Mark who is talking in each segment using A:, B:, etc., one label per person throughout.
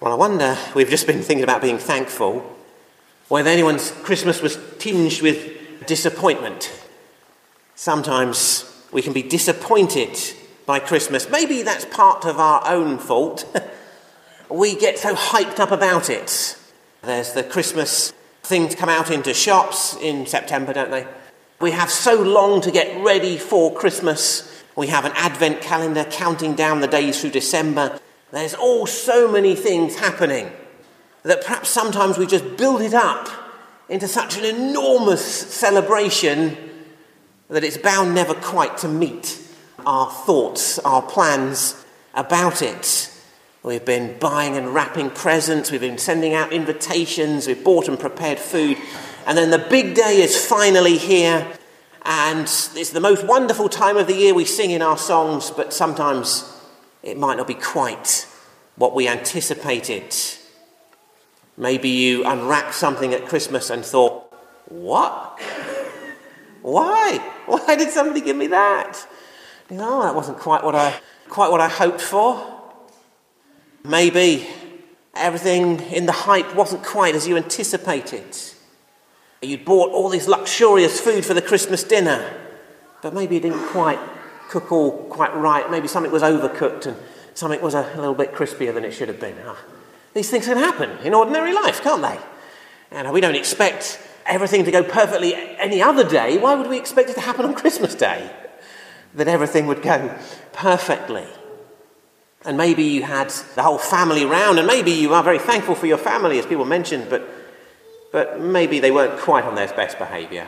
A: Well, I wonder, we've just been thinking about being thankful, whether anyone's Christmas was tinged with disappointment. Sometimes we can be disappointed by Christmas. Maybe that's part of our own fault. We get so hyped up about it. There's the Christmas things come out into shops in September, don't they? We have so long to get ready for Christmas. We have an advent calendar counting down the days through December. There's so many things happening that perhaps sometimes we just build it up into such an enormous celebration that it's bound never quite to meet our thoughts, our plans about it. We've been buying and wrapping presents, we've been sending out invitations, we've bought and prepared food, and then the big day is finally here, and it's the most wonderful time of the year we sing in our songs, but sometimes it might not be quite what we anticipated. Maybe you unwrapped something at Christmas and thought, what? Why? Why did somebody give me that? That wasn't quite what I hoped for. Maybe everything in the hype wasn't quite as you anticipated. You'd bought all this luxurious food for the Christmas dinner, but maybe you didn't quite cook all quite right. Maybe something was overcooked and something was a little bit crispier than it should have been. These things can happen in ordinary life, can't they? And we don't expect everything to go perfectly any other day. Why would we expect it to happen on Christmas Day? That everything would go perfectly. And maybe you had the whole family round, and maybe you are very thankful for your family, as people mentioned, but maybe they weren't quite on their best behaviour.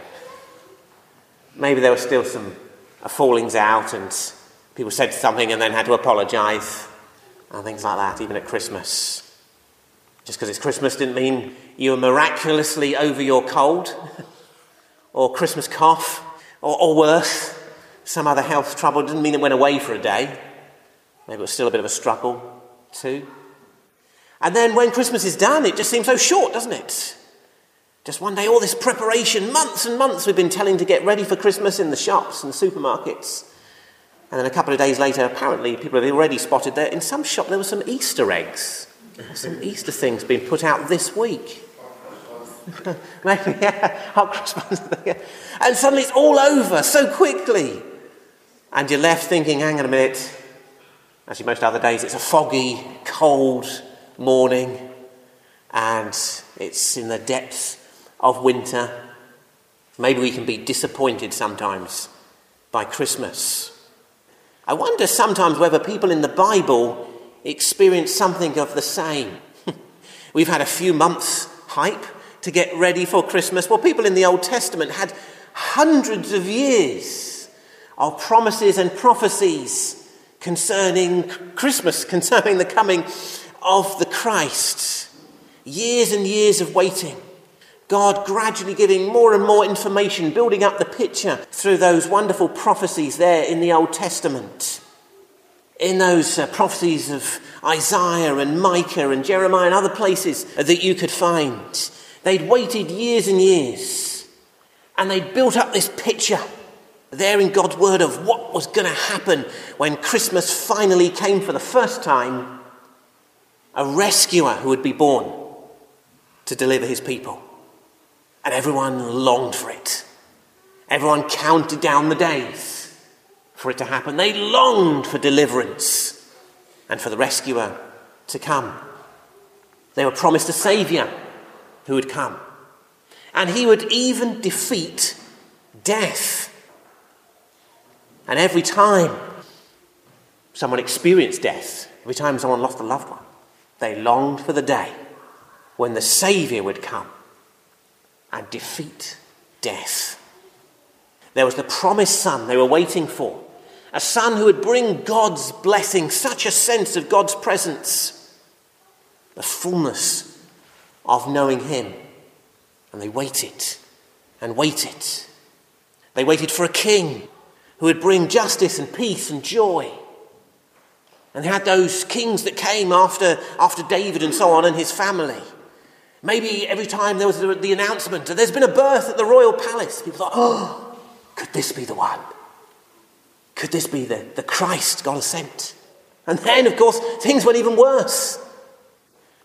A: Maybe there was still some fallings out, and people said something and then had to apologise, and things like that, even at Christmas. Just because it's Christmas didn't mean you were miraculously over your cold, or Christmas cough, or worse, some other health trouble. It didn't mean it went away for a day. Maybe it was still a bit of a struggle too. And then when Christmas is done, it just seems so short, doesn't it? Just one day, all this preparation, months and months we've been telling to get ready for Christmas in the shops and the supermarkets. And then a couple of days later, apparently people have already spotted that in some shop there were some Easter eggs. Some Easter things being put out this week. Maybe, hot Christmas. And suddenly it's all over so quickly. And you're left thinking, hang on a minute. Actually, most other days it's a foggy, cold morning. And it's in the depths of winter. Maybe we can be disappointed sometimes by Christmas. I wonder sometimes whether people in the Bible experience something of the same. We've had a few months hype to get ready for Christmas. Well, people in the Old Testament had hundreds of years of promises and prophecies concerning Christmas, concerning the coming of the Christ. Years and years of waiting. God gradually giving more and more information, building up the picture through those wonderful prophecies there in the Old Testament. In those prophecies of Isaiah and Micah and Jeremiah and other places that you could find. They'd waited years and years, and they'd built up this picture there in God's word of what was going to happen when Christmas finally came for the first time. A rescuer who would be born to deliver his people. And everyone longed for it. Everyone counted down the days for it to happen. They longed for deliverance and for the rescuer to come. They were promised a saviour who would come. And he would even defeat death. And every time someone experienced death, every time someone lost a loved one, they longed for the day when the saviour would come and defeat death. There was the promised son they were waiting for. A son who would bring God's blessing, such a sense of God's presence. The fullness of knowing him. And they waited and waited. They waited for a king who would bring justice and peace and joy. And they had those kings that came after David and so on and his family. Maybe every time there was the announcement, there's been a birth at the royal palace, people thought, oh, could this be the one? Could this be the Christ God has sent? And then, of course, things went even worse.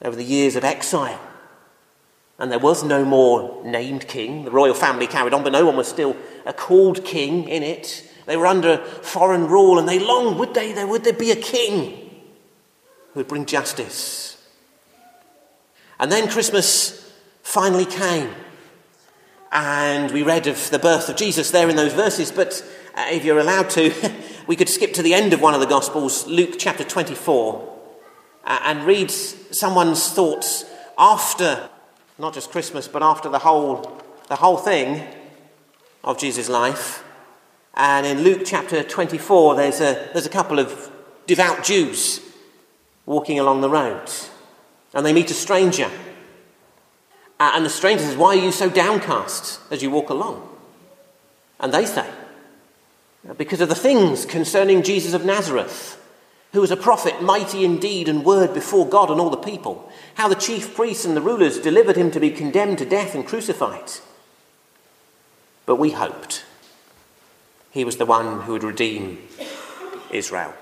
A: There were the years of exile. And there was no more named king. The royal family carried on, but no one was still a called king in it. They were under foreign rule, and they longed, would there be a king who would bring justice? And then Christmas finally came. And we read of the birth of Jesus there in those verses, but if you're allowed to, we could skip to the end of one of the Gospels, Luke chapter 24, and read someone's thoughts after, not just Christmas, but after the whole thing of Jesus' life. And in Luke chapter 24, there's a couple of devout Jews walking along the road, and they meet a stranger. And the stranger says, why are you so downcast as you walk along? And they say, because of the things concerning Jesus of Nazareth, who was a prophet, mighty in deed and word before God and all the people, how the chief priests and the rulers delivered him to be condemned to death and crucified. But we hoped he was the one who would redeem Israel.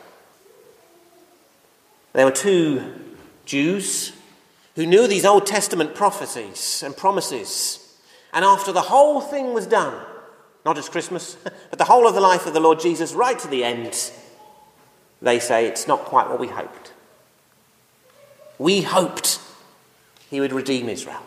A: There were two Jews who knew these Old Testament prophecies and promises. And after the whole thing was done, not just Christmas, but the whole of the life of the Lord Jesus right to the end, they say it's not quite what we hoped. We hoped he would redeem Israel.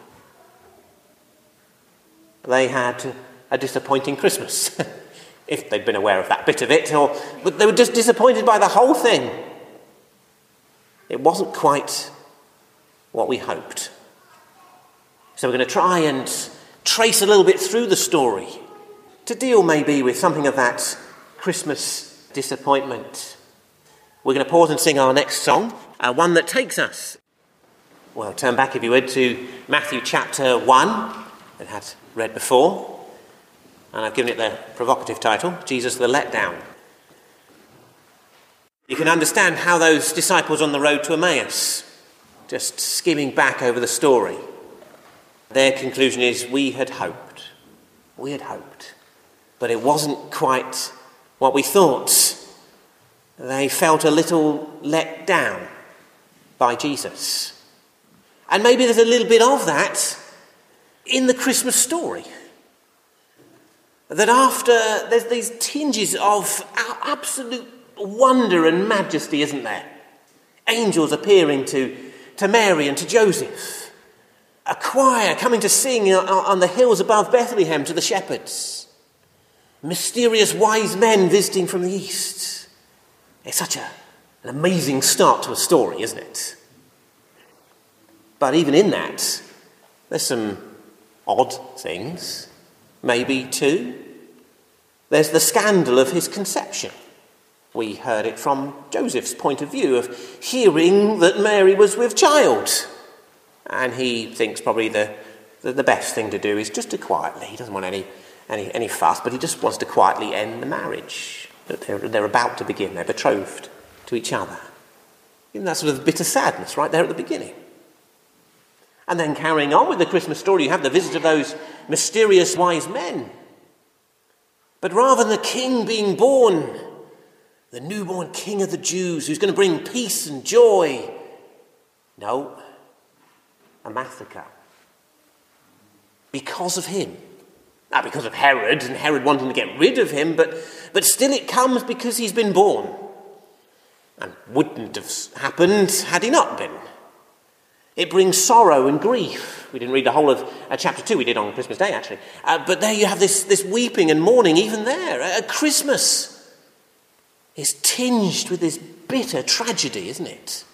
A: They had a disappointing Christmas, if they'd been aware of that bit of it, but they were just disappointed by the whole thing. It wasn't quite what we hoped. So we're going to try and trace a little bit through the story to deal maybe with something of that Christmas disappointment. We're going to pause and sing our next song, one that takes us, well, turn back if you would to Matthew chapter 1 that had read before, and I've given it the provocative title, Jesus the Letdown. You can understand how those disciples on the road to Emmaus, just skimming back over the story, their conclusion is, we had hoped, but it wasn't quite what we thought. They felt a little let down by Jesus. And maybe there's a little bit of that in the Christmas story. That after, there's these tinges of absolute wonder and majesty, isn't there? Angels appearing to Mary and to Joseph. A choir coming to sing on the hills above Bethlehem to the shepherds. Mysterious wise men visiting from the east. It's such an amazing start to a story, isn't it? But even in that, there's some odd things. Maybe two. There's the scandal of his conception. We heard it from Joseph's point of view of hearing that Mary was with child. And he thinks probably the best thing to do is just to quietly, he doesn't want any fuss, but he just wants to quietly end the marriage. That they're about to begin, they're betrothed to each other. Even that sort of bitter sadness right there at the beginning. And then carrying on with the Christmas story, you have the visit of those mysterious wise men. But rather than the king being born, the newborn king of the Jews who's going to bring peace and joy, no, a massacre. Because of him. Not because of Herod, and Herod wanting to get rid of him, but still it comes because he's been born. And wouldn't have happened had he not been. It brings sorrow and grief. We didn't read the whole of chapter 2, we did on Christmas Day actually. But there you have this weeping and mourning even there. Christmas is tinged with this bitter tragedy, isn't it?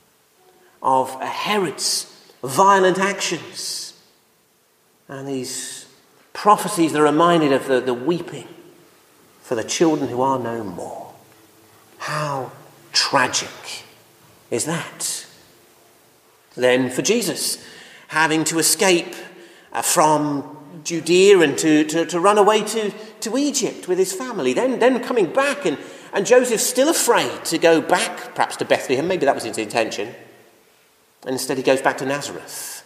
A: Of Herod's violent actions. And these prophecies that are reminded of the weeping for the children who are no more. How tragic is that? Then for Jesus, having to escape from Judea and to run away to Egypt with his family. Then coming back and Joseph's still afraid to go back, perhaps to Bethlehem, maybe that was his intention. And instead he goes back to Nazareth.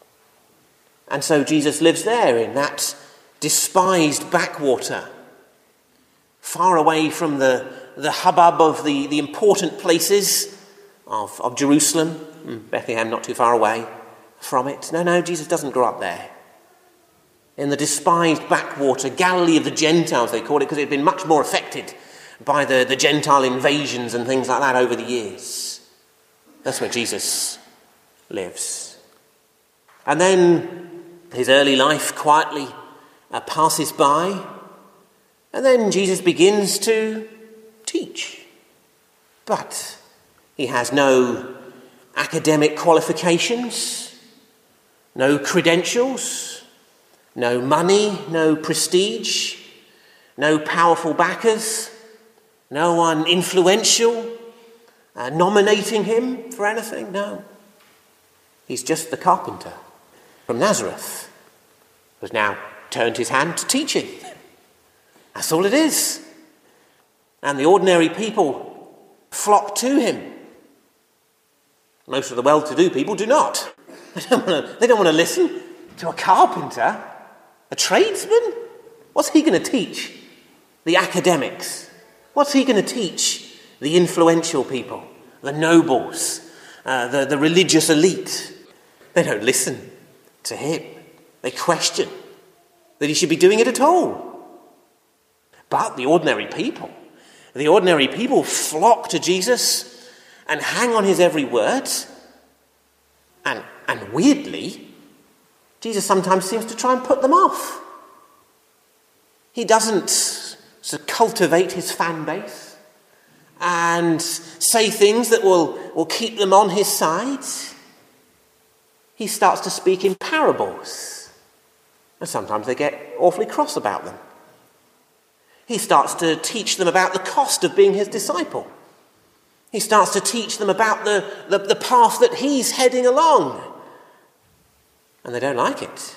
A: And so Jesus lives there in that despised backwater, far away from the hubbub of the important places of Jerusalem, Bethlehem not too far away from it. No, Jesus doesn't grow up there. In the despised backwater, Galilee of the Gentiles, they called it, because it had been much more affected by the Gentile invasions and things like that over the years. That's where Jesus lives. And then his early life quietly passes by, and then Jesus begins to teach. But he has no academic qualifications, no credentials, no money, no prestige, no powerful backers, no one influential nominating him for anything. No. He's just the carpenter from Nazareth who has now turned his hand to teaching. That's all it is. And the ordinary people flock to him. Most of the well-to-do people do not. They don't want to listen to a carpenter, a tradesman. What's he going to teach the academics? What's he going to teach the influential people, the nobles, the religious elite? They don't listen to him. They question that he should be doing it at all. But the ordinary people flock to Jesus and hang on his every word. And weirdly, Jesus sometimes seems to try and put them off. He doesn't sort of cultivate his fan base and say things that will keep them on his side. He starts to speak in parables. And sometimes they get awfully cross about them. He starts to teach them about the cost of being his disciple. He starts to teach them about the path that he's heading along. And they don't like it.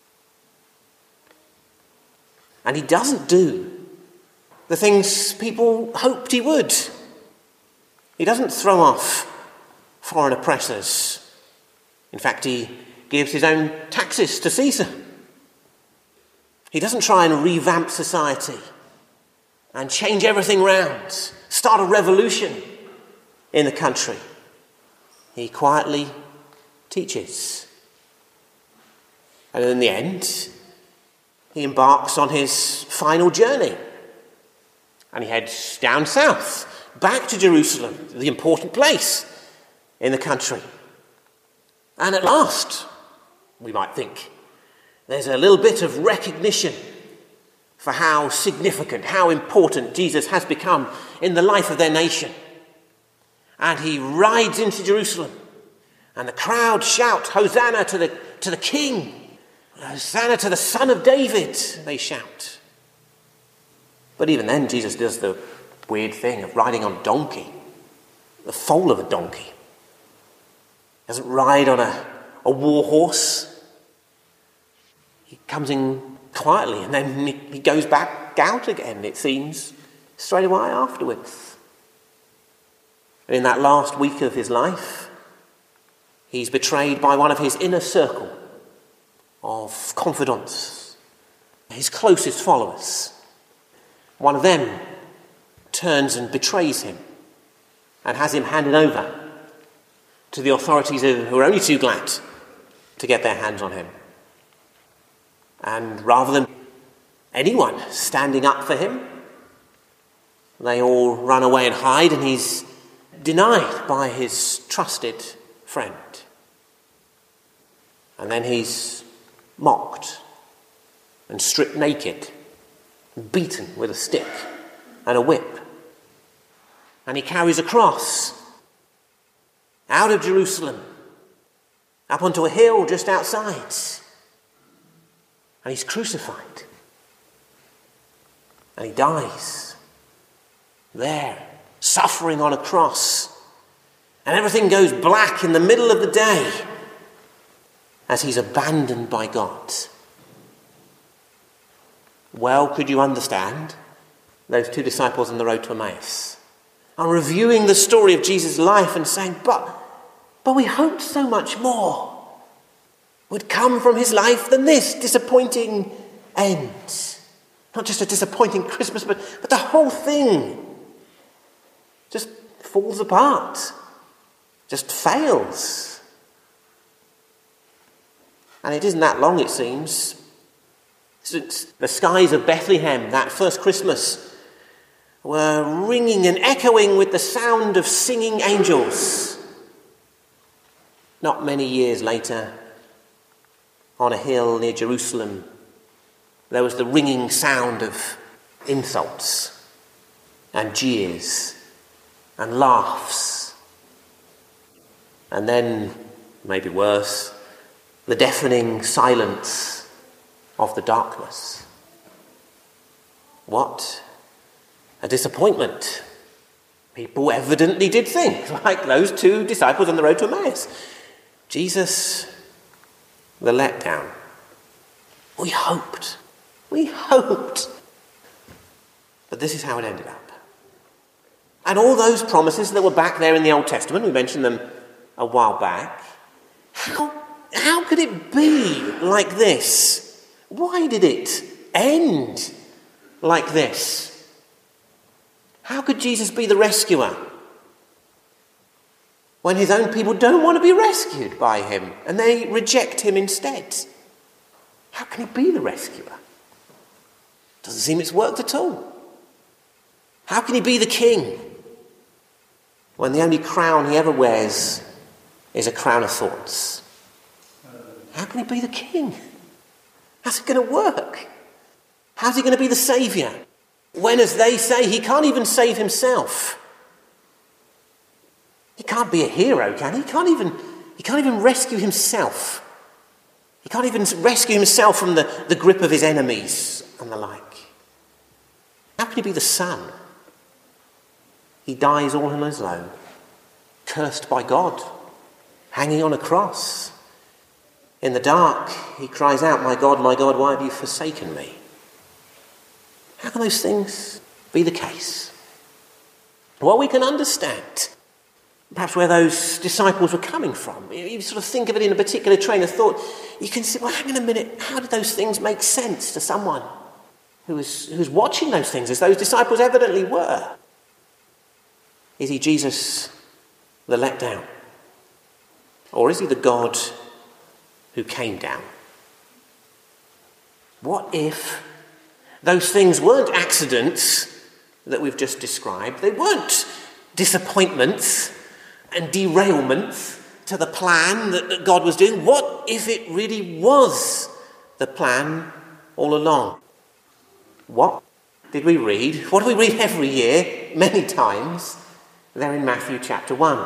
A: And he doesn't do the things people hoped he would. He doesn't throw off foreign oppressors. In fact, he gives his own taxes to Caesar. He doesn't try and revamp society and change everything round, start a revolution in the country. He quietly teaches. And in the end, he embarks on his final journey. And he heads down south, back to Jerusalem, the important place in the country. And at last, we might think, there's a little bit of recognition for how significant, how important Jesus has become in the life of their nation. And he rides into Jerusalem, and the crowd shout, "Hosanna to the King! Hosanna to the Son of David!" they shout. But even then, Jesus does the weird thing of riding on a donkey, the foal of a donkey. He doesn't ride on a war horse. He comes in quietly, and then he goes back out again, it seems, straight away afterwards. And in that last week of his life, he's betrayed by one of his inner circle of confidants, his closest followers. One of them turns and betrays him and has him handed over to the authorities who are only too glad to get their hands on him. And rather than anyone standing up for him, they all run away and hide, and he's denied by his trusted friend. And then he's mocked and stripped naked, beaten with a stick and a whip. And he carries a cross out of Jerusalem, up onto a hill just outside. And he's crucified. And he dies there, suffering on a cross. And everything goes black in the middle of the day as he's abandoned by God. Well, could you understand those two disciples on the road to Emmaus are reviewing the story of Jesus' life and saying, but we hoped so much more would come from his life than this disappointing end. Not just a disappointing Christmas, but the whole thing just falls apart. just fails. And it isn't that long, it seems, since the skies of Bethlehem that first Christmas were ringing and echoing with the sound of singing angels. Not many years later, on a hill near Jerusalem, there was the ringing sound of insults and jeers and laughs. And then, maybe worse, the deafening silence of the darkness. What a disappointment. People evidently did think, like those two disciples on the road to Emmaus. Jesus, the letdown. We hoped. But this is how it ended up. And all those promises that were back there in the Old Testament, we mentioned them a while back, how could it be like this? Why did it end like this? How could Jesus be the rescuer when his own people don't want to be rescued by him and they reject him instead? How can he be the rescuer? Doesn't seem it's worked at all. How can he be the king when the only crown he ever wears is a crown of thorns? How can he be the king? How's it going to work? How's he going to be the saviour when, as they say, he can't even save himself? He can't be a hero, can he? He can't even rescue himself. He can't even rescue himself from the grip of his enemies and the like. How can he be the son? He dies all on his own, cursed by God, hanging on a cross. In the dark, he cries out, my God, why have you forsaken me?" How can those things be the case? Well, we can understand perhaps where those disciples were coming from. You sort of think of it in a particular train of thought. You can say, well, hang on a minute, how did those things make sense to someone who's watching those things, as those disciples evidently were? Is he Jesus, the letdown? Or is he the God who came down? What if those things weren't accidents that we've just described? They weren't disappointments and derailments to the plan that God was doing. What if it really was the plan all along? What did we read? What do we read every year, many times, there in Matthew chapter 1,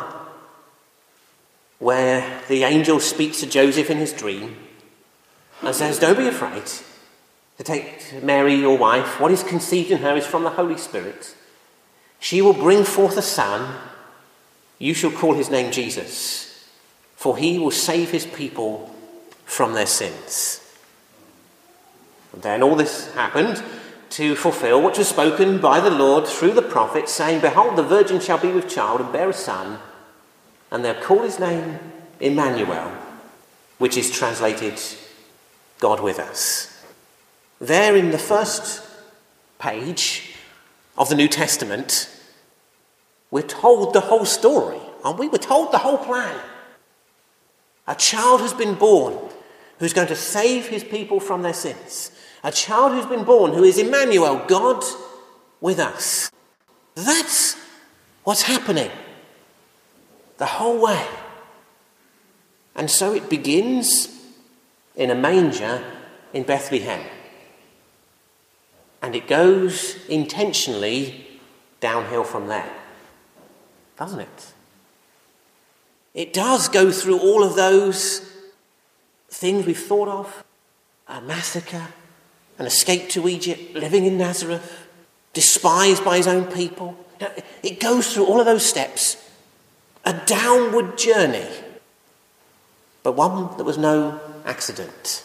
A: where the angel speaks to Joseph in his dream and says, "Don't be afraid to take Mary, your wife. What is conceived in her is from the Holy Spirit. She will bring forth a son. You shall call his name Jesus, for he will save his people from their sins." And then all this happened to fulfill what was spoken by the Lord through the prophet, saying, "Behold, the virgin shall be with child and bear a son, and they'll call his name Emmanuel," which is translated God with us. There in the first page of the New Testament, we're told the whole story, aren't we? We're told the whole plan. A child has been born who's going to save his people from their sins. A child who's been born who is Emmanuel, God with us. That's what's happening the whole way. And so it begins in a manger in Bethlehem. And it goes intentionally downhill from there, doesn't it? It does go through all of those things we've thought of: a massacre, an escape to Egypt, living in Nazareth, despised by his own people. It goes through all of those steps, a downward journey, but one that was no accident.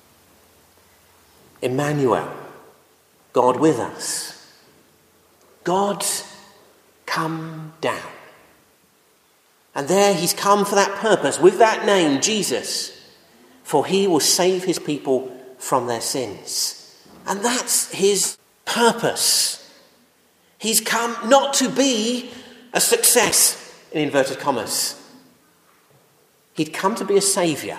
A: Emmanuel, God with us. God come down. And there he's come for that purpose, with that name, Jesus, for he will save his people from their sins. And that's his purpose. He's come not to be a success, in inverted commas. He'd come to be a saviour.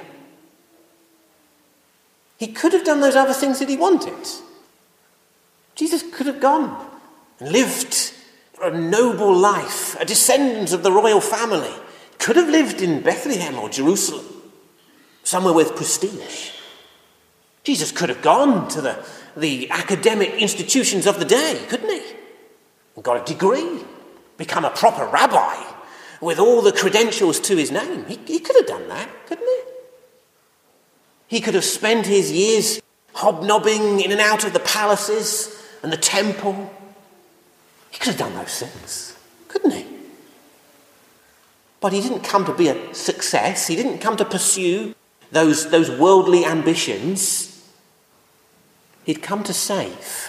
A: He could have done those other things that he wanted. Jesus could have gone and lived a noble life, a descendant of the royal family. Could have lived in Bethlehem or Jerusalem, somewhere with prestige. Jesus could have gone to the academic institutions of the day, couldn't he? And got a degree, become a proper rabbi with all the credentials to his name. He could have done that, couldn't he? He could have spent his years hobnobbing in and out of the palaces and the temple. He could have done those things, couldn't he? But he didn't come to be a success. He didn't come to pursue those worldly ambitions. He'd come to save.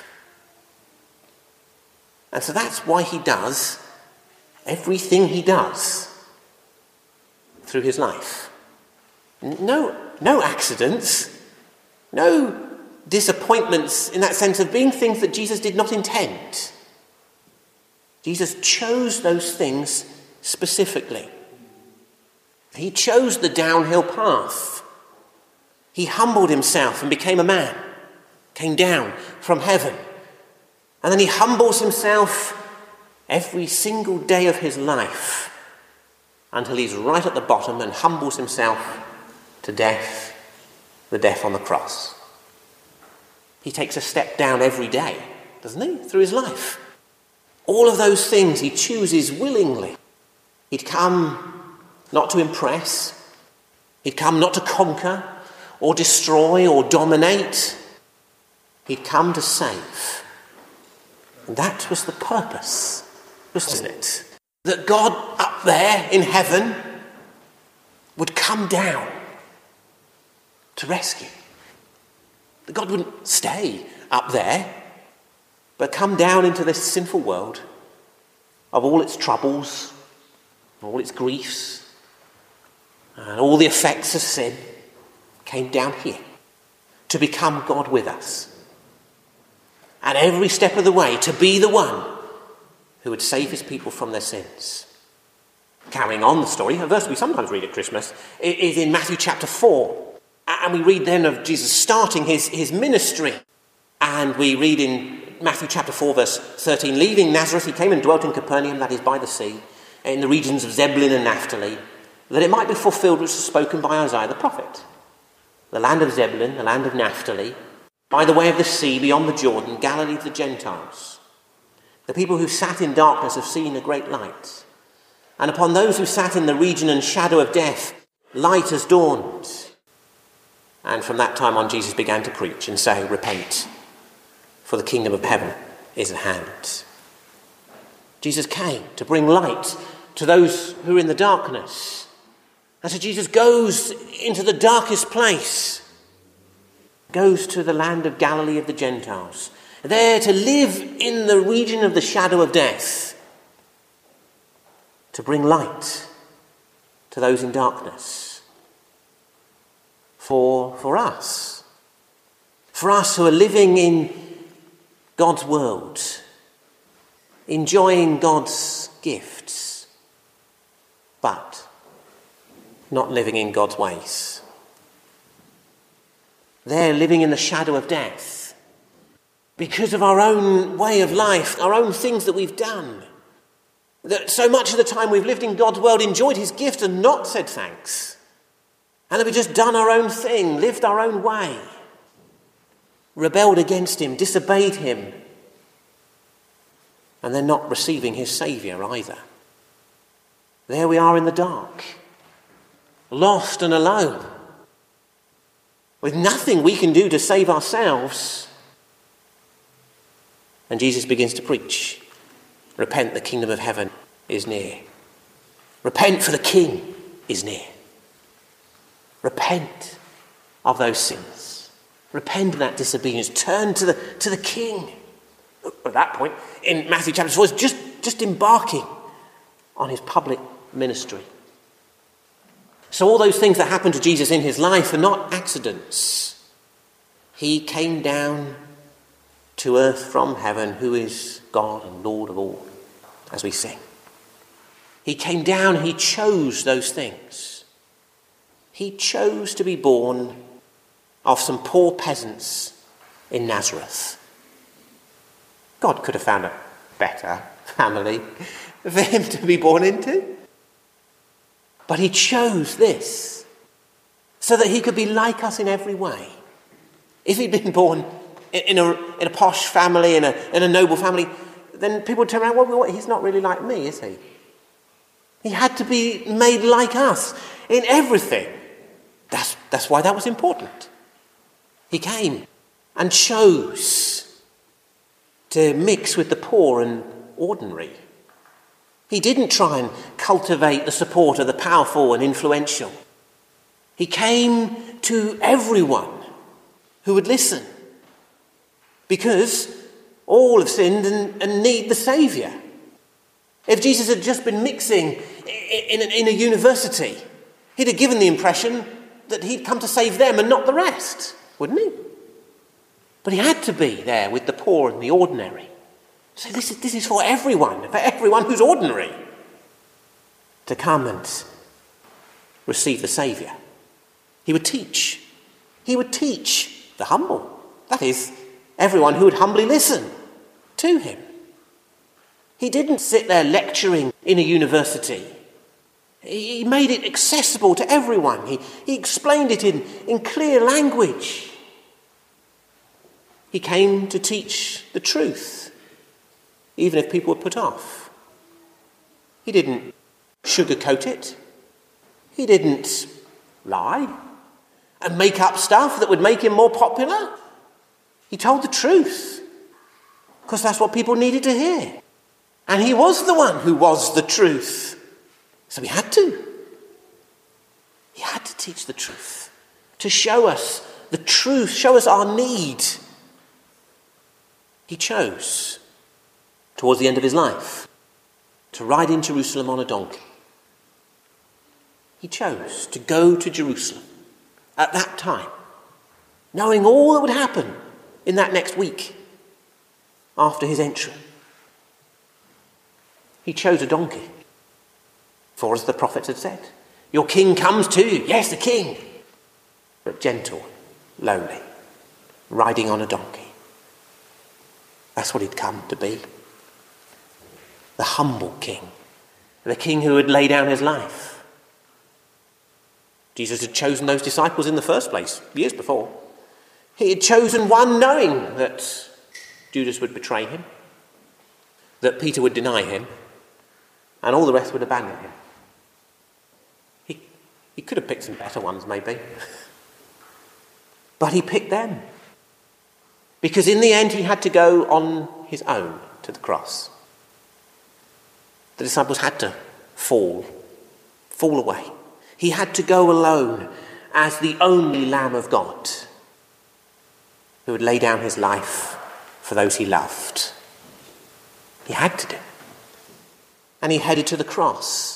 A: And so that's why he does everything he does through his life. No accidents, no disappointments in that sense of being things that Jesus did not intend. Jesus chose those things specifically. He chose the downhill path. He humbled himself and became a man, came down from heaven. And then he humbles himself every single day of his life until he's right at the bottom and humbles himself to death, the death on the cross. He takes a step down every day, doesn't he, through his life? All of those things he chooses willingly. He'd come not to impress. He'd come not to conquer or destroy or dominate. He'd come to save. And that was the purpose, wasn't it? That God up there in heaven would come down to rescue. That God wouldn't stay up there, but come down into this sinful world of all its troubles, all its griefs, and all the effects of sin, came down here to become God with us. And every step of the way to be the one who would save his people from their sins. Carrying on the story, a verse we sometimes read at Christmas is in Matthew chapter 4. And we read then of Jesus starting his ministry. And we read in Matthew chapter 4 verse 13, leaving Nazareth, he came and dwelt in Capernaum, that is by the sea, in the regions of Zebulun and Naphtali, that it might be fulfilled which was spoken by Isaiah the prophet. The land of Zebulun, the land of Naphtali, by the way of the sea beyond the Jordan, Galilee of the Gentiles. The people who sat in darkness have seen a great light. And upon those who sat in the region and shadow of death, light has dawned. And from that time on, Jesus began to preach and say, repent, for the kingdom of heaven is at hand. Jesus came to bring light to those who are in the darkness. And so Jesus goes into the darkest place, goes to the land of Galilee of the Gentiles, there to live in the region of the shadow of death, to bring light to those in darkness. For us who are living in God's world, enjoying God's gifts, but not living in God's ways. They're living in the shadow of death because of our own way of life, our own things that we've done. That so much of the time we've lived in God's world, enjoyed his gift and not said thanks. And that we've just done our own thing, lived our own way, rebelled against him, disobeyed him, and they're not receiving his saviour either. There we are in the dark, lost and alone, with nothing we can do to save ourselves. And Jesus begins to preach, repent, the kingdom of heaven is near. Repent, for the king is near. Repent of those sins. Repent of that disobedience. Turn to the king. At that point, in Matthew chapter 4, is just embarking on his public ministry. So all those things that happened to Jesus in his life are not accidents. He came down to earth from heaven, who is God and Lord of all, as we sing. He came down, he chose those things. He chose to be born of some poor peasants in Nazareth. God could have found a better family for him to be born into. But he chose this so that he could be like us in every way. If he'd been born in a posh family, in a noble family, then people would turn around, well, he's not really like me, is he? He had to be made like us in everything. That's why that was important. He came and chose to mix with the poor and ordinary. He didn't try and cultivate the support of the powerful and influential. He came to everyone who would listen, because all have sinned and need the Saviour. If Jesus had just been mixing in a university, he'd have given the impression that he'd come to save them and not the rest, wouldn't he? But he had to be there with the poor and the ordinary. So this is for everyone who's ordinary, to come and receive the Saviour. He would teach the humble. That is, everyone who would humbly listen to him. He didn't sit there lecturing in a university. He made it accessible to everyone. He explained it in clear language. He came to teach the truth, even if people were put off. He didn't sugarcoat it. He didn't lie and make up stuff that would make him more popular. He told the truth, because that's what people needed to hear. And he was the one who was the truth. So he had to. He had to teach the truth, to show us the truth, show us our need. He chose, towards the end of his life, to ride in Jerusalem on a donkey. He chose to go to Jerusalem at that time, knowing all that would happen in that next week after his entry. He chose a donkey, for as the prophets had said, your king comes to you. Yes, the king, but gentle, lowly, riding on a donkey. That's what he'd come to be. The humble king, the king who would lay down his life. Jesus had chosen those disciples in the first place, years before. He had chosen one knowing that Judas would betray him, that Peter would deny him, and all the rest would abandon him. He could have picked some better ones, maybe. But he picked them. Because in the end, he had to go on his own to the cross. The disciples had to fall away. He had to go alone as the only Lamb of God who would lay down his life for those he loved. He had to do. And he headed to the cross.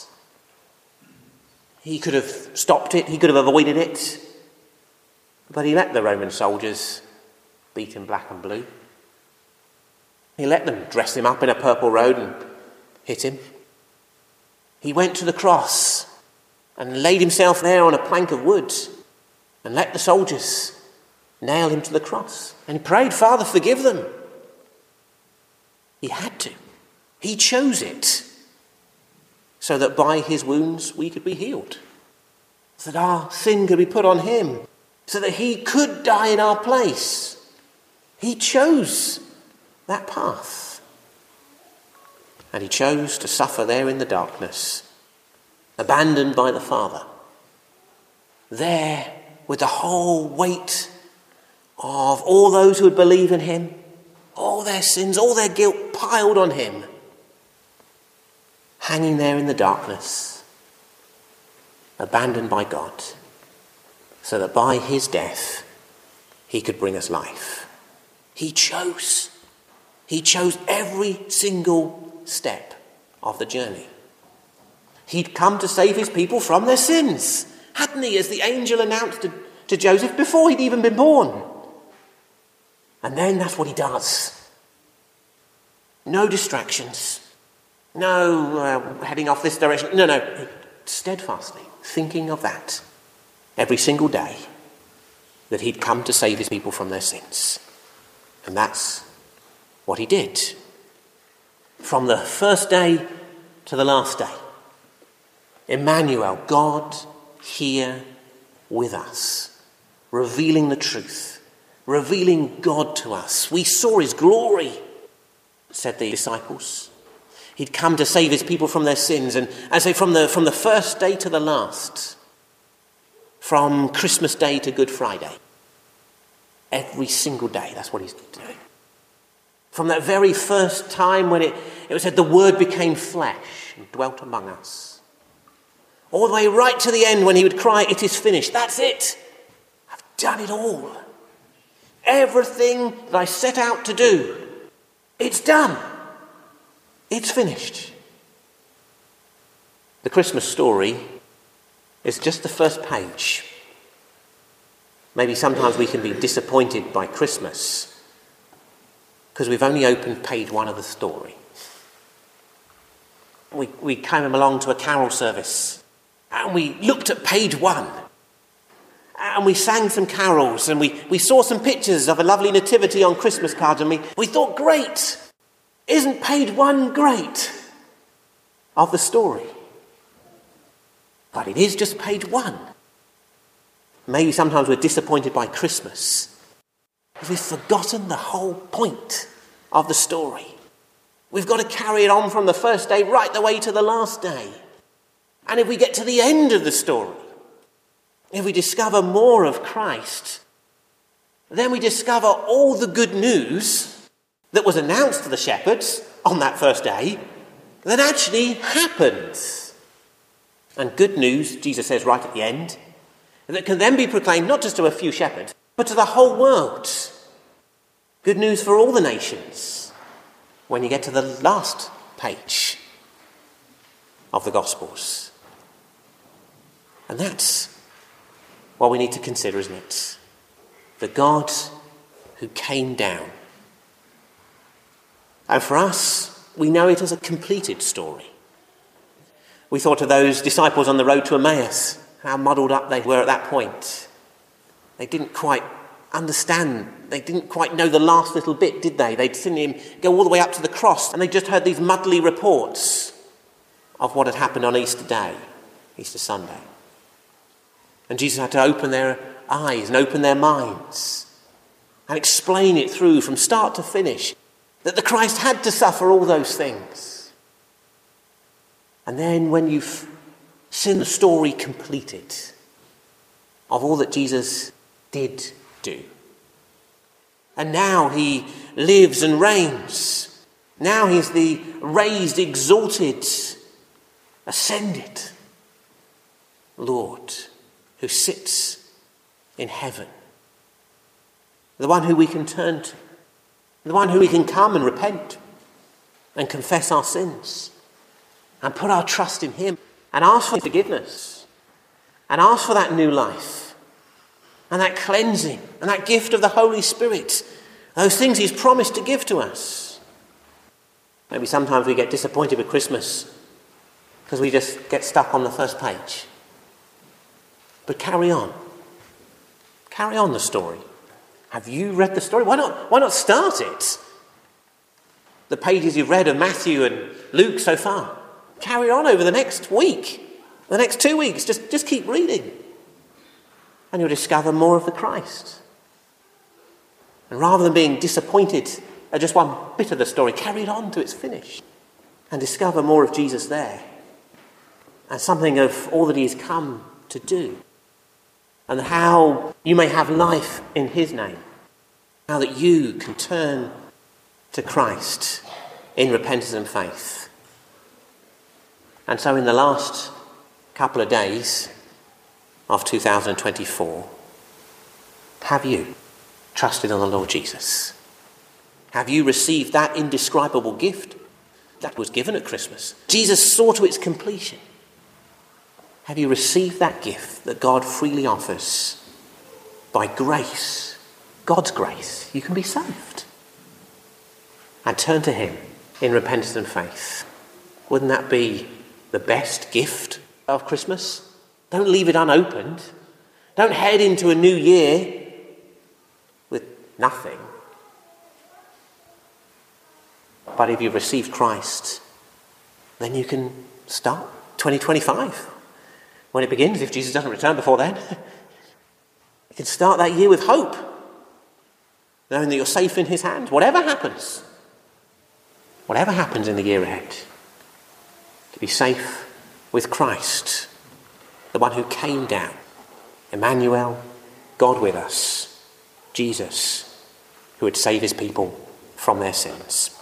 A: He could have stopped it, he could have avoided it, but he let the Roman soldiers beat him black and blue. He let them dress him up in a purple robe and hit him. He went to the cross and laid himself there on a plank of wood and let the soldiers nail him to the cross. And he prayed, Father, forgive them. He had to. He chose it, so that by his wounds we could be healed, so that our sin could be put on him, so that he could die in our place. He chose that path. And he chose to suffer there in the darkness, abandoned by the Father, there with the whole weight of all those who would believe in him, all their sins, all their guilt piled on him, hanging there in the darkness, abandoned by God, so that by his death he could bring us life. He chose every single step of the journey. He'd come to save his people from their sins, hadn't he, as the angel announced to Joseph before he'd even been born. And then that's what he does. No distractions. No heading off this direction. No. Steadfastly thinking of that. every single day that he'd come to save his people from their sins. And that's what he did. From the first day to the last day. Emmanuel, God here with us, revealing the truth, revealing God to us. We saw his glory, said the disciples. He'd come to save his people from their sins. And I say from the first day to the last, from Christmas Day to Good Friday, every single day, that's what he's doing. From that very first time when it was said the Word became flesh and dwelt among us. All the way right to the end when he would cry, "It is finished." That's it. I've done it all. Everything that I set out to do, it's done. It's finished. The Christmas story is just the first page. Maybe sometimes we can be disappointed by Christmas because we've only opened page 1 of the story. We came along to a carol service and we looked at page 1 and we sang some carols and we saw some pictures of a lovely nativity on Christmas cards and we thought, great, isn't page 1 great of the story? But it is just page 1. Maybe sometimes we're disappointed by Christmas because we've forgotten the whole point of the story. We've got to carry it on from the first day right the way to the last day. And if we get to the end of the story, if we discover more of Christ, then we discover all the good news that was announced to the shepherds on that first day that actually happened. And good news, Jesus says right at the end, that can then be proclaimed not just to a few shepherds, but to the whole world. Good news for all the nations when you get to the last page of the Gospels. And that's what we need to consider, isn't it? The God who came down. And for us, we know it as a completed story. We thought of those disciples on the road to Emmaus, how muddled up they were at that point. They didn't quite understand. They didn't quite know the last little bit, did they? They'd seen him go all the way up to the cross, and they just heard these muddly reports of what had happened on Easter Day, Easter Sunday. And Jesus had to open their eyes and open their minds and explain it through from start to finish, that the Christ had to suffer all those things. And then when you've seen the story completed of all that Jesus did do, and now he lives and reigns, now he's the raised, exalted, ascended Lord who sits in heaven, the one who we can turn to, the one who we can come and repent and confess our sins and put our trust in him and ask for forgiveness and ask for that new life and that cleansing and that gift of the Holy Spirit, those things he's promised to give to us. Maybe sometimes we get disappointed with Christmas because we just get stuck on the first page. But carry on. Carry on the story. Have you read the story? Why not start it? The pages you've read of Matthew and Luke so far. Carry on over the next week, the next 2 weeks. Just keep reading. And you'll discover more of the Christ. And rather than being disappointed at just one bit of the story, carry it on to its finish. And discover more of Jesus there. And something of all that he's come to do. And how you may have life in his name. How that you can turn to Christ in repentance and faith. And so in the last couple of days of 2024, have you trusted on the Lord Jesus? Have you received that indescribable gift that was given at Christmas? Jesus saw to its completion. Have you received that gift that God freely offers by grace, God's grace? You can be saved. And turn to him in repentance and faith. Wouldn't that be the best gift of Christmas? Don't leave it unopened. Don't head into a new year with nothing. But if you've received Christ, then you can start 2025 when it begins, if Jesus doesn't return before then. You can start that year with hope, knowing that you're safe in his hand. Whatever happens in the year ahead, to be safe with Christ, the one who came down, Emmanuel, God with us, Jesus, who would save his people from their sins.